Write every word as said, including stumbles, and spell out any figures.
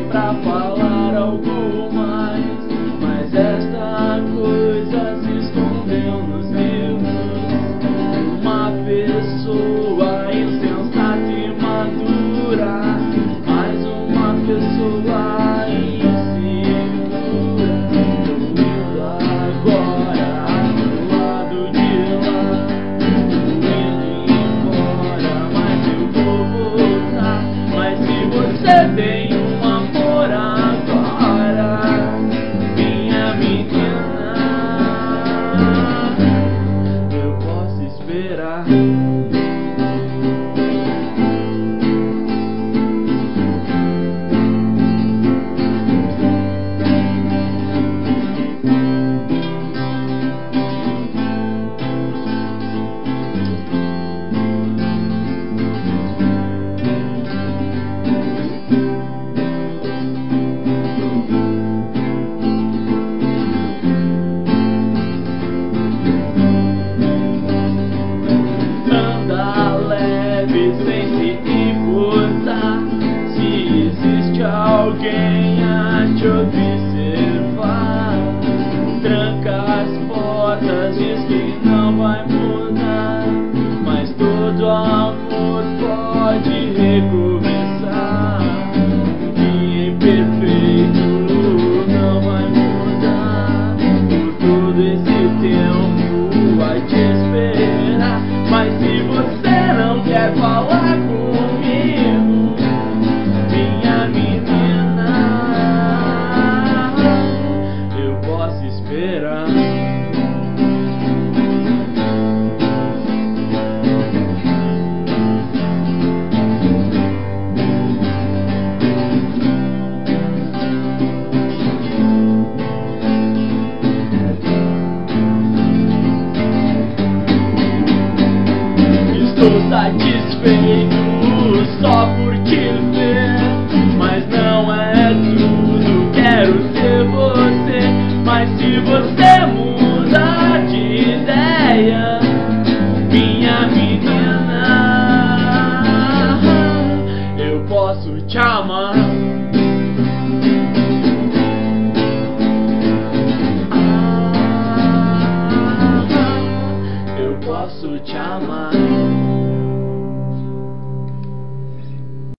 pra falar algo mais, mas esta coisa se escondeu nos livros. Uma pessoa insensata e madura, mais uma pessoa insegura. Tô indo agora do lado de lá, tô indo embora, mas eu vou voltar. Mas se você tem um amor agora, minha menina, eu posso esperar. Sem se importar se existe alguém a te observar. Tranca as portas, diz que não vai mudar, mas todo amor pode recomeçar. Um dia imperfeito não vai mudar, por todo esse tempo vai te esperar. Mas se você não quer falar comigo, minha menina, eu posso esperar. Estou satisfeito só por te ver, mas não é tudo, quero ser você. Mas se você mudar de ideia, minha menina, eu posso te amar. Ah, eu posso te amar.